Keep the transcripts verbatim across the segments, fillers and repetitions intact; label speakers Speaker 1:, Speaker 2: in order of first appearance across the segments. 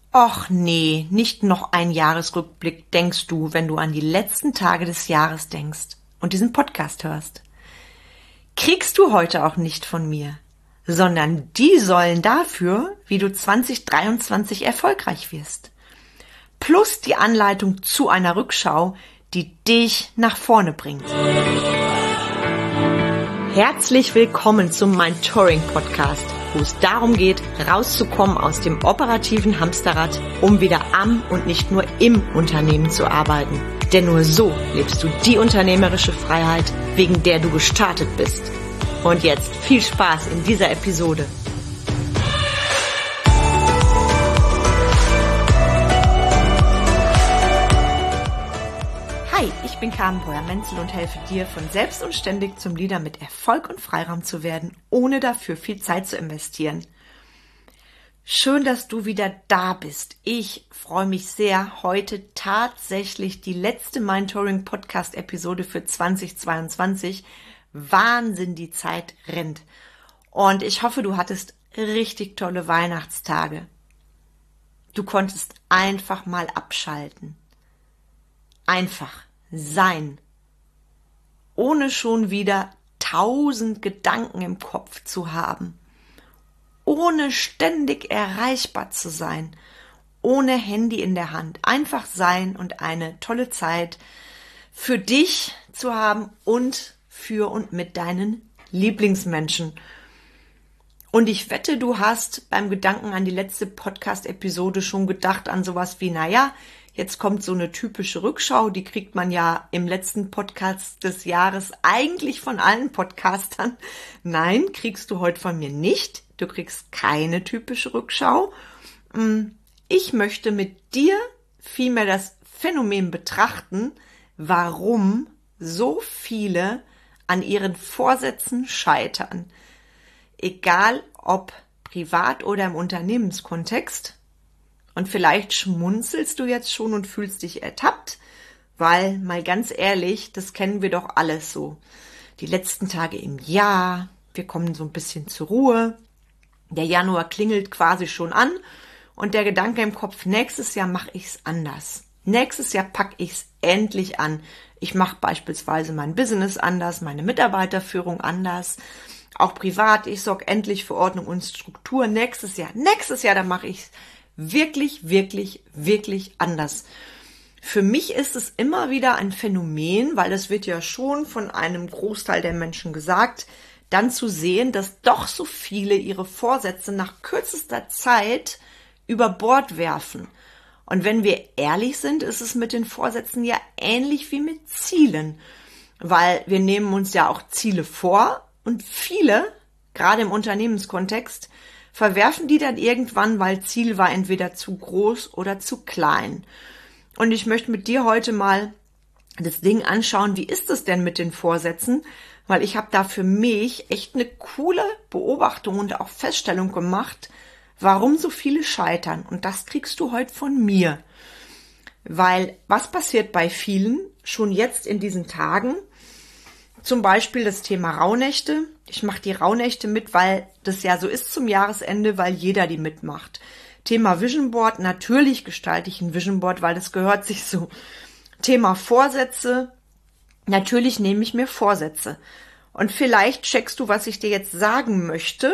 Speaker 1: Och nee, nicht noch ein Jahresrückblick denkst du, wenn du an die letzten Tage des Jahres denkst und diesen Podcast hörst. Kriegst du heute auch nicht von mir, sondern die sollen dafür, wie du zwanzig dreiundzwanzig erfolgreich wirst. Plus die Anleitung zu einer Rückschau, die dich nach vorne bringt. Herzlich willkommen zum Mentoring Podcast, wo es darum geht, rauszukommen aus dem operativen Hamsterrad, um wieder am und nicht nur im Unternehmen zu arbeiten. Denn nur so lebst du die unternehmerische Freiheit, wegen der du gestartet bist. Und jetzt viel Spaß in dieser Episode. Hi, ich bin Carmen Breuer-Menzel und helfe dir, von selbst und ständig zum Leader mit Erfolg und Freiraum zu werden, ohne dafür viel Zeit zu investieren. Schön, dass du wieder da bist. Ich freue mich sehr, heute tatsächlich die letzte Mentoring-Podcast-Episode für zwanzig zweiundzwanzig. Wahnsinn, die Zeit rennt. Und ich hoffe, du hattest richtig tolle Weihnachtstage. Du konntest einfach mal abschalten. Einfach sein. Ohne schon wieder tausend Gedanken im Kopf zu haben. Ohne ständig erreichbar zu sein. Ohne Handy in der Hand. Einfach sein und eine tolle Zeit für dich zu haben und für und mit deinen Lieblingsmenschen. Und ich wette, du hast beim Gedanken an die letzte Podcast-Episode schon gedacht an sowas wie, naja, jetzt kommt so eine typische Rückschau, die kriegt man ja im letzten Podcast des Jahres eigentlich von allen Podcastern. Nein, kriegst du heute von mir nicht. Du kriegst keine typische Rückschau. Ich möchte mit dir vielmehr das Phänomen betrachten, warum so viele an ihren Vorsätzen scheitern. Egal ob privat oder im Unternehmenskontext. Und vielleicht schmunzelst du jetzt schon und fühlst dich ertappt, weil, mal ganz ehrlich, das kennen wir doch alles so. Die letzten Tage im Jahr, wir kommen so ein bisschen zur Ruhe. Der Januar klingelt quasi schon an und der Gedanke im Kopf, nächstes Jahr mache ich's anders. Nächstes Jahr packe ich's endlich an. Ich mache beispielsweise mein Business anders, meine Mitarbeiterführung anders. Auch privat, ich sorge endlich für Ordnung und Struktur. Nächstes Jahr, nächstes Jahr, da mache ich's wirklich, wirklich, wirklich anders. Für mich ist es immer wieder ein Phänomen, weil es wird ja schon von einem Großteil der Menschen gesagt, dann zu sehen, dass doch so viele ihre Vorsätze nach kürzester Zeit über Bord werfen. Und wenn wir ehrlich sind, ist es mit den Vorsätzen ja ähnlich wie mit Zielen, weil wir nehmen uns ja auch Ziele vor und viele, gerade im Unternehmenskontext, verwerfen die dann irgendwann, weil Ziel war entweder zu groß oder zu klein. Und ich möchte mit dir heute mal das Ding anschauen, wie ist es denn mit den Vorsätzen? Weil ich habe da für mich echt eine coole Beobachtung und auch Feststellung gemacht, warum so viele scheitern. Und das kriegst du heute von mir. Weil was passiert bei vielen schon jetzt in diesen Tagen? Zum Beispiel das Thema Rauhnächte. Ich mache die Rauhnächte mit, weil das ja so ist zum Jahresende, weil jeder die mitmacht. Thema Vision Board, natürlich gestalte ich ein Vision Board, weil das gehört sich so. Thema Vorsätze, natürlich nehme ich mir Vorsätze. Und vielleicht checkst du, was ich dir jetzt sagen möchte.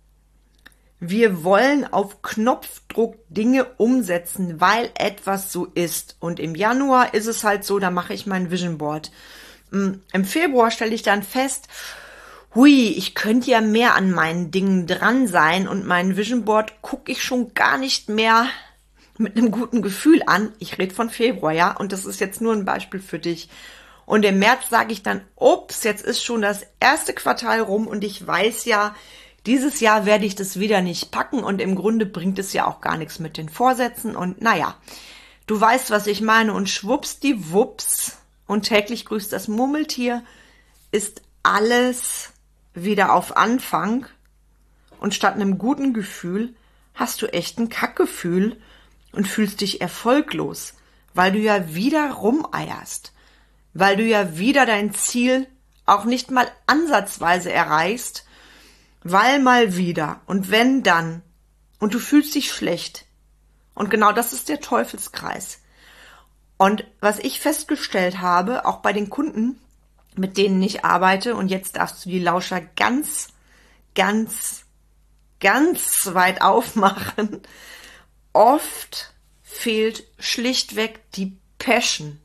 Speaker 1: Wir wollen auf Knopfdruck Dinge umsetzen, weil etwas so ist. Und im Januar ist es halt so, da mache ich mein Vision Board. Im Februar stelle ich dann fest, hui, ich könnte ja mehr an meinen Dingen dran sein und mein Vision Board gucke ich schon gar nicht mehr mit einem guten Gefühl an. Ich rede von Februar, ja, und das ist jetzt nur ein Beispiel für dich. Und im März sage ich dann, ups, jetzt ist schon das erste Quartal rum und ich weiß ja, dieses Jahr werde ich das wieder nicht packen und im Grunde bringt es ja auch gar nichts mit den Vorsätzen und naja, du weißt, was ich meine und schwuppsdiwupps und täglich grüßt das Murmeltier, ist alles wieder auf Anfang und statt einem guten Gefühl hast du echt ein Kackgefühl und fühlst dich erfolglos, weil du ja wieder rumeierst, weil du ja wieder dein Ziel auch nicht mal ansatzweise erreichst, weil mal wieder und wenn dann und du fühlst dich schlecht Und genau das ist der Teufelskreis. Und was ich festgestellt habe, auch bei den Kunden, mit denen ich arbeite, und jetzt darfst du die Lauscher ganz, ganz, ganz weit aufmachen, oft fehlt schlichtweg die Passion.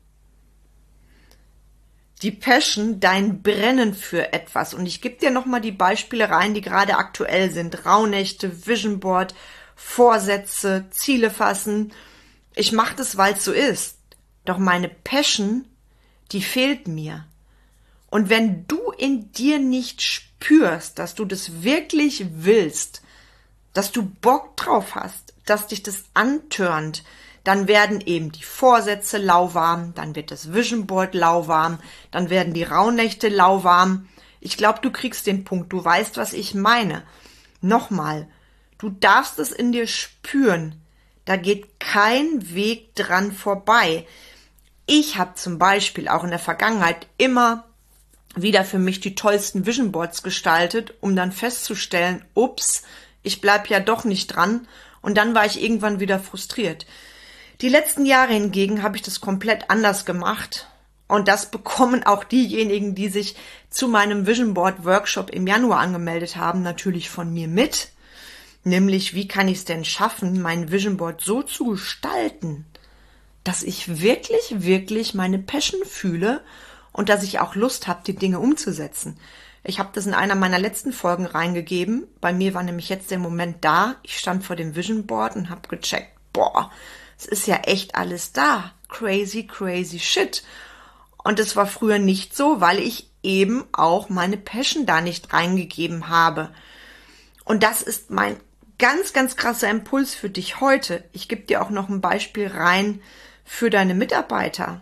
Speaker 1: Die Passion, dein Brennen für etwas. Und ich gebe dir nochmal die Beispiele rein, die gerade aktuell sind. Rauhnächte, Vision Board, Vorsätze, Ziele fassen. Ich mache das, weil es so ist. Doch meine Passion, die fehlt mir. Und wenn du in dir nicht spürst, dass du das wirklich willst, dass du Bock drauf hast, dass dich das antörnt, dann werden eben die Vorsätze lauwarm, dann wird das Vision Board lauwarm, dann werden die Rauhnächte lauwarm. Ich glaube, du kriegst den Punkt, du weißt, was ich meine. Nochmal, du darfst es in dir spüren, da geht kein Weg dran vorbei. Ich habe zum Beispiel auch in der Vergangenheit immer wieder für mich die tollsten Vision Boards gestaltet, um dann festzustellen, ups, ich bleib ja doch nicht dran, und dann war ich irgendwann wieder frustriert. Die letzten Jahre hingegen habe ich das komplett anders gemacht, und das bekommen auch diejenigen, die sich zu meinem Vision Board Workshop im Januar angemeldet haben, natürlich von mir mit. Nämlich, wie kann ich es denn schaffen, mein Vision Board so zu gestalten, dass ich wirklich, wirklich meine Passion fühle und dass ich auch Lust habe, die Dinge umzusetzen. Ich habe das in einer meiner letzten Folgen reingegeben. Bei mir war nämlich jetzt der Moment da. Ich stand vor dem Vision Board und habe gecheckt, boah, es ist ja echt alles da. Crazy, crazy shit. Und es war früher nicht so, weil ich eben auch meine Passion da nicht reingegeben habe. Und das ist mein ganz, ganz krasser Impuls für dich heute. Ich gebe dir auch noch ein Beispiel rein für deine Mitarbeiter.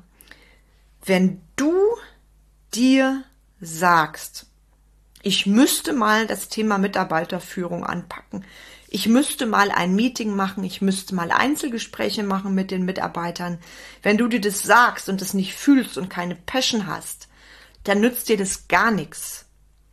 Speaker 1: Wenn du dir sagst, ich müsste mal das Thema Mitarbeiterführung anpacken, ich müsste mal ein Meeting machen, ich müsste mal Einzelgespräche machen mit den Mitarbeitern. Wenn du dir das sagst und das nicht fühlst und keine Passion hast, dann nützt dir das gar nichts.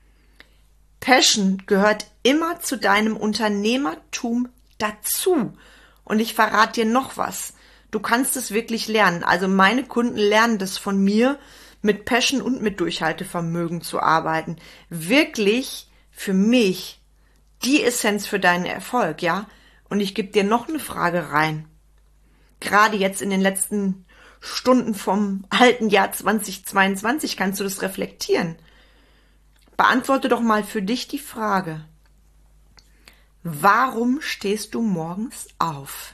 Speaker 1: Passion gehört immer zu deinem Unternehmertum dazu. Und ich verrate dir noch was. Du kannst es wirklich lernen. Also meine Kunden lernen das von mir, mit Passion und mit Durchhaltevermögen zu arbeiten. Wirklich für mich die Essenz für deinen Erfolg, ja? Und ich gebe dir noch eine Frage rein. Gerade jetzt in den letzten Stunden vom alten Jahr zweitausendzweiundzwanzig kannst du das reflektieren. Beantworte doch mal für dich die Frage: Warum stehst du morgens auf?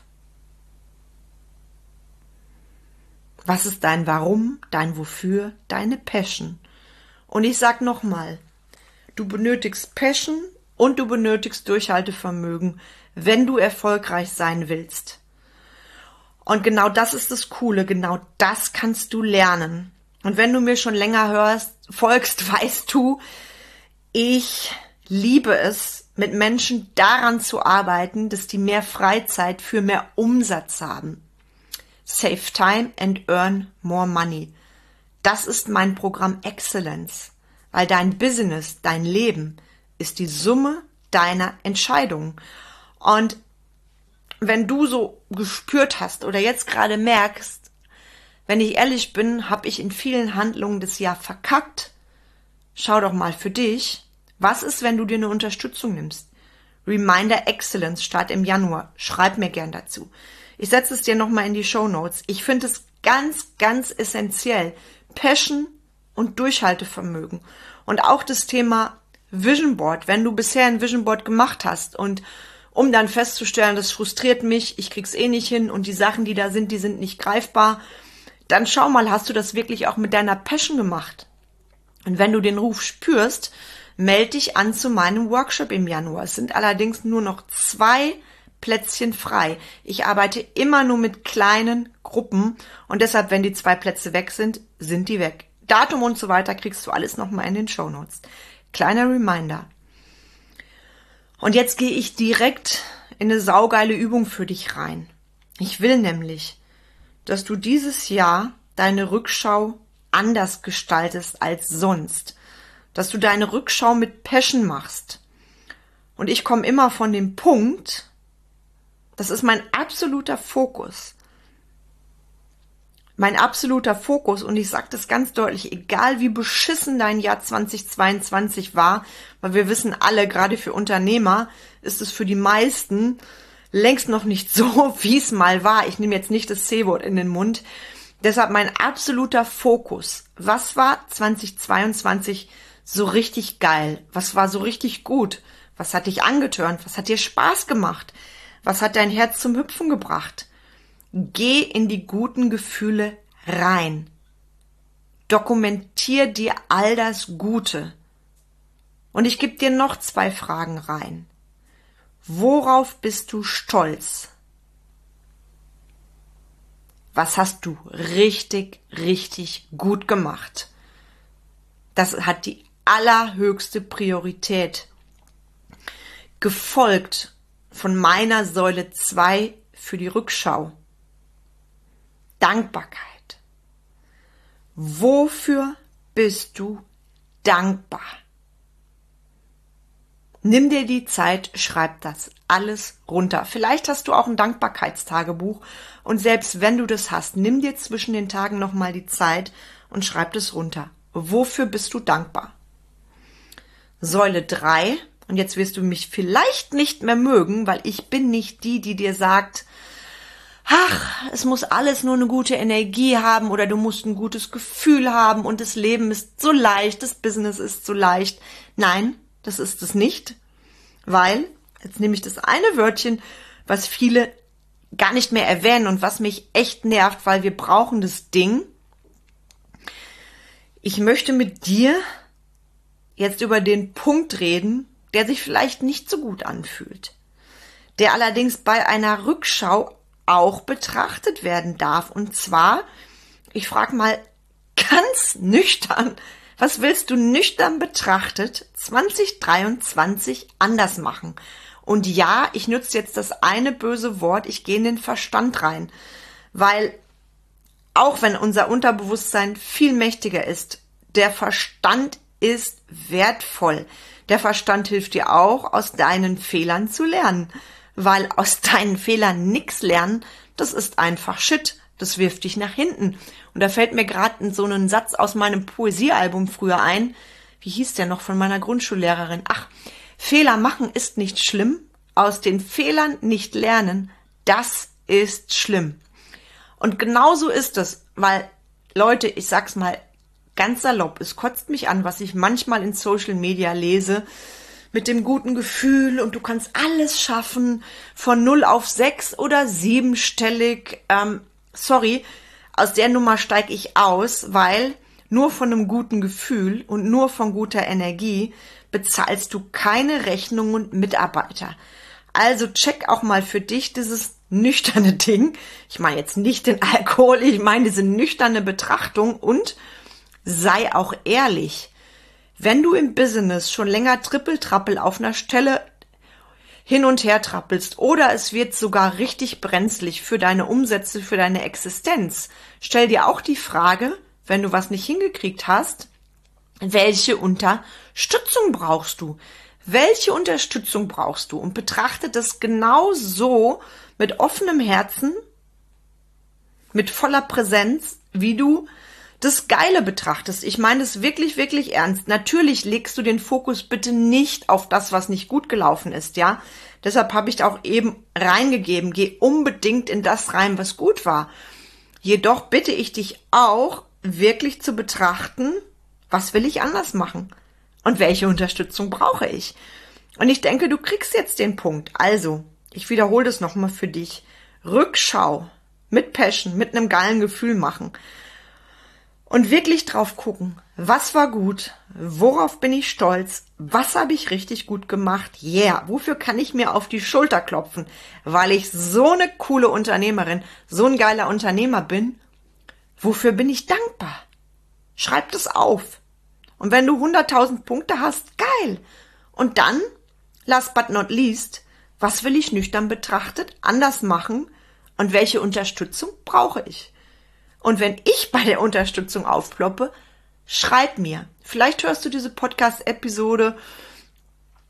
Speaker 1: Was ist dein Warum, dein Wofür, deine Passion? Und ich sag nochmal, du benötigst Passion und du benötigst Durchhaltevermögen, wenn du erfolgreich sein willst. Und genau das ist das Coole, genau das kannst du lernen. Und wenn du mir schon länger hörst, folgst, weißt du, ich liebe es, mit Menschen daran zu arbeiten, dass die mehr Freizeit für mehr Umsatz haben. Save time and earn more money. Das ist mein Programm Excellence, weil dein Business, dein Leben ist die Summe deiner Entscheidungen. Und wenn du so gespürt hast oder jetzt gerade merkst, wenn ich ehrlich bin, habe ich in vielen Handlungen das Jahr verkackt, schau doch mal für dich, was ist, wenn du dir eine Unterstützung nimmst? Reminder Excellence, Start im Januar. Schreib mir gern dazu. Ich setze es dir nochmal in die Shownotes. Ich finde es ganz, ganz essentiell. Passion und Durchhaltevermögen. Und auch das Thema Vision Board. Wenn du bisher ein Vision Board gemacht hast und um dann festzustellen, das frustriert mich, ich krieg's eh nicht hin und die Sachen, die da sind, die sind nicht greifbar, dann schau mal, hast du das wirklich auch mit deiner Passion gemacht? Und wenn du den Ruf spürst, melde dich an zu meinem Workshop im Januar. Es sind allerdings nur noch zwei Plätzchen frei. Ich arbeite immer nur mit kleinen Gruppen und deshalb, wenn die zwei Plätze weg sind, sind die weg. Datum und so weiter kriegst du alles nochmal in den Shownotes. Kleiner Reminder. Und jetzt gehe ich direkt in eine saugeile Übung für dich rein. Ich will nämlich, dass du dieses Jahr deine Rückschau anders gestaltest als sonst. Dass du deine Rückschau mit Passion machst. Und ich komme immer von dem Punkt, Das ist mein absoluter Fokus. Mein absoluter Fokus, und ich sage das ganz deutlich, egal wie beschissen dein Jahr zweitausendzweiundzwanzig war, weil wir wissen alle, gerade für Unternehmer ist es für die meisten längst noch nicht so, wie es mal war. Ich nehme jetzt nicht das C-Wort in den Mund. Deshalb mein absoluter Fokus. Was war zweitausendzweiundzwanzig so richtig geil? Was war so richtig gut? Was hat dich angetörnt? Was hat dir Spaß gemacht? Was hat dein Herz zum Hüpfen gebracht? Geh in die guten Gefühle rein. Dokumentier dir all das Gute. Und ich gebe dir noch zwei Fragen rein. Worauf bist du stolz? Was hast du richtig, richtig gut gemacht? Das hat die allerhöchste Priorität. Gefolgt von meiner Säule zwei für die Rückschau. Dankbarkeit. Wofür bist du dankbar? Nimm dir die Zeit, schreib das alles runter. Vielleicht hast du auch ein Dankbarkeitstagebuch und selbst wenn du das hast, nimm dir zwischen den Tagen nochmal die Zeit und schreib das runter. Wofür bist du dankbar? Säule drei, und jetzt wirst du mich vielleicht nicht mehr mögen, weil ich bin nicht die, die dir sagt, ach, es muss alles nur eine gute Energie haben oder du musst ein gutes Gefühl haben und das Leben ist so leicht, das Business ist so leicht. Nein, das ist es nicht, weil, jetzt nehme ich das eine Wörtchen, was viele gar nicht mehr erwähnen und was mich echt nervt, weil wir brauchen das Ding. Ich möchte mit dir jetzt über den Punkt reden, der sich vielleicht nicht so gut anfühlt, der allerdings bei einer Rückschau auch betrachtet werden darf. Und zwar, ich frage mal ganz nüchtern, was willst du nüchtern betrachtet zwanzig dreiundzwanzig anders machen? Und ja, ich nutze jetzt das eine böse Wort, ich gehe in den Verstand rein, weil auch wenn unser Unterbewusstsein viel mächtiger ist, der Verstand ist wertvoll. Der Verstand hilft dir auch, aus deinen Fehlern zu lernen, weil aus deinen Fehlern nichts lernen, das ist einfach Shit. Das wirft dich nach hinten. Und da fällt mir gerade so ein Satz aus meinem Poesiealbum früher ein. Wie hieß der noch von meiner Grundschullehrerin? Ach, Fehler machen ist nicht schlimm. Aus den Fehlern nicht lernen, das ist schlimm. Und genauso ist es, weil, Leute, ich sag's mal ganz salopp, es kotzt mich an, was ich manchmal in Social Media lese, mit dem guten Gefühl und du kannst alles schaffen, von null auf sechs oder siebenstellig. Ähm, sorry, aus der Nummer steige ich aus, weil nur von einem guten Gefühl und nur von guter Energie bezahlst du keine Rechnung und Mitarbeiter. Also check auch mal für dich dieses nüchterne Ding. Ich meine jetzt nicht den Alkohol, ich meine diese nüchterne Betrachtung und sei auch ehrlich. Wenn du im Business schon länger trippeltrappel auf einer Stelle hin und her trappelst oder es wird sogar richtig brenzlig für deine Umsätze, für deine Existenz, stell dir auch die Frage, wenn du was nicht hingekriegt hast, welche Unterstützung brauchst du? Welche Unterstützung brauchst du? Und betrachte das genau so mit offenem Herzen, mit voller Präsenz, wie du das Geile betrachtest. Ich meine es wirklich, wirklich ernst. Natürlich legst du den Fokus bitte nicht auf das, was nicht gut gelaufen ist, ja. Deshalb habe ich auch eben reingegeben, geh unbedingt in das rein, was gut war. Jedoch bitte ich dich auch, wirklich zu betrachten, was will ich anders machen und welche Unterstützung brauche ich. Und ich denke, du kriegst jetzt den Punkt. Also, ich wiederhole das nochmal für dich. Rückschau mit Passion, mit einem geilen Gefühl machen. Und wirklich drauf gucken, was war gut, worauf bin ich stolz, was habe ich richtig gut gemacht, yeah, wofür kann ich mir auf die Schulter klopfen, weil ich so eine coole Unternehmerin, so ein geiler Unternehmer bin, wofür bin ich dankbar? Schreib das auf. Und wenn du hunderttausend Punkte hast, geil. Und dann, last but not least, was will ich nüchtern betrachtet anders machen und welche Unterstützung brauche ich? Und wenn ich bei der Unterstützung aufploppe, schreib mir. Vielleicht hörst du diese Podcast-Episode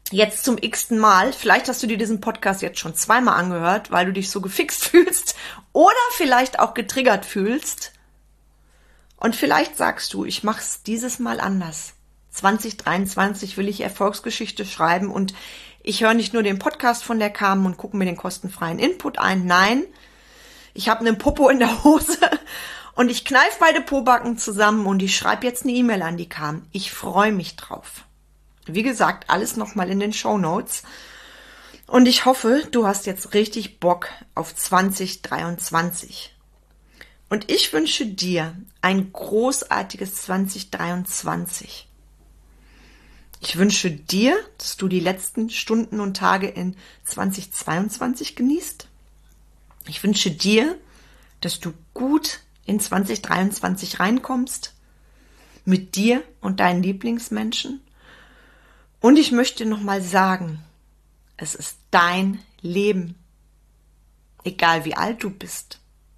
Speaker 1: jetzt zum x-ten Mal. Vielleicht hast du dir diesen Podcast jetzt schon zweimal angehört, weil du dich so gefixt fühlst oder vielleicht auch getriggert fühlst. Und vielleicht sagst du, ich mach's dieses Mal anders. zwanzig dreiundzwanzig will ich Erfolgsgeschichte schreiben und ich höre nicht nur den Podcast von der Carmen und gucke mir den kostenfreien Input ein. Nein, ich habe einen Popo in der Hose und ich kneife beide Pobacken zusammen und ich schreibe jetzt eine E-Mail an die Carmen. Ich freue mich drauf. Wie gesagt, alles nochmal in den Shownotes. Und ich hoffe, du hast jetzt richtig Bock auf zwanzig dreiundzwanzig. Und ich wünsche dir ein großartiges zwanzig dreiundzwanzig. Ich wünsche dir, dass du die letzten Stunden und Tage in zwanzig zweiundzwanzig genießt. Ich wünsche dir, dass du gut in zwanzig dreiundzwanzig reinkommst, mit dir und deinen Lieblingsmenschen. Und ich möchte nochmal sagen, es ist dein Leben, egal wie alt du bist,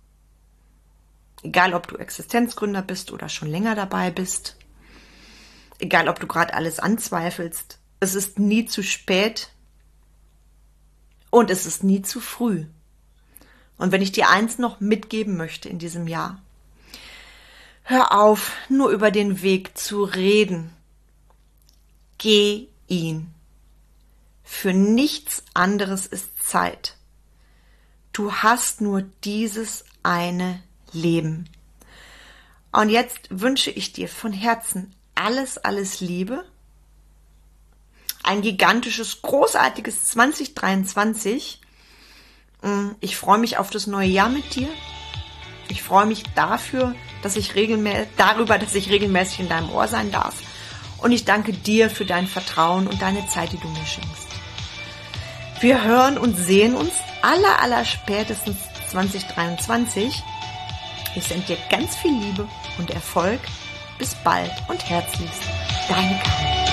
Speaker 1: egal ob du Existenzgründer bist oder schon länger dabei bist, egal ob du gerade alles anzweifelst, es ist nie zu spät und es ist nie zu früh. Und wenn ich dir eins noch mitgeben möchte in diesem Jahr, hör auf, nur über den Weg zu reden. Geh ihn. Für nichts anderes ist Zeit. Du hast nur dieses eine Leben. Und jetzt wünsche ich dir von Herzen alles, alles Liebe. Ein gigantisches, großartiges zwanzig dreiundzwanzig. Ich freue mich auf das neue Jahr mit dir. Ich freue mich dafür, dass ich regelmäßig, darüber, dass ich regelmäßig in deinem Ohr sein darf. Und ich danke dir für dein Vertrauen und deine Zeit, die du mir schenkst. Wir hören und sehen uns aller, aller spätestens zwanzig dreiundzwanzig. Ich sende dir ganz viel Liebe und Erfolg. Bis bald und herzlichst, deine Carmen.